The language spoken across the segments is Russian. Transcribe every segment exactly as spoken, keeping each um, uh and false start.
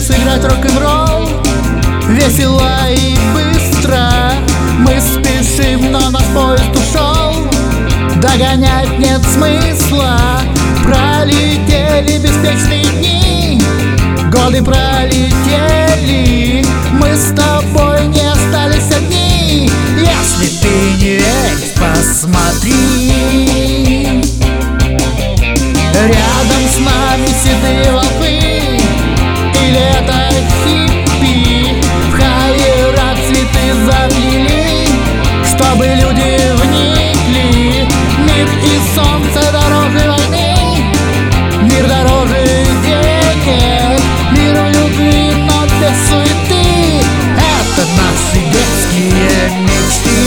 сыграть рок-н-ролл. Весело и быстро мы спешим, но наш поезд ушел. Догонять нет смысла, пролетели беспечные дни. Годы пролетели, мы с тобой не остались одни. Если ты не веришь, посмотри. Рядом с нами седые волки, или это хиппи в хайера цветы заплели, чтобы люди вникли. Мир и солнце дороже войны, мир дороже денег, мир в любви, но без суеты. Это наши детские мечты.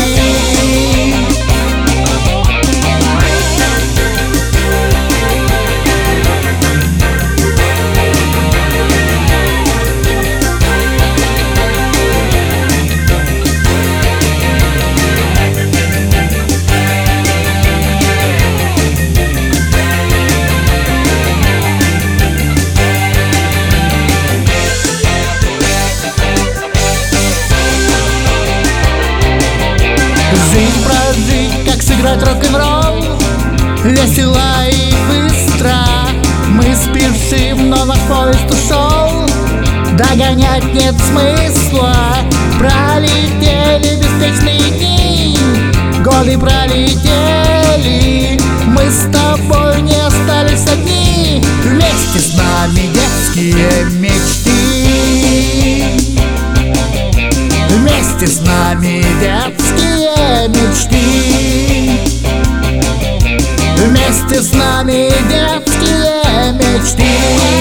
Жизнь прожить, как сыграть рок-н-ролл. Весело и быстро мы спешим, но наш поезд ушел. Догонять нет смысла, пролетели беспечные дни. Годы пролетели, мы с тобой не остались одни. Вместе с нами детские мечты. Вместе с нами детские мечты. Вместе с нами детские мечты.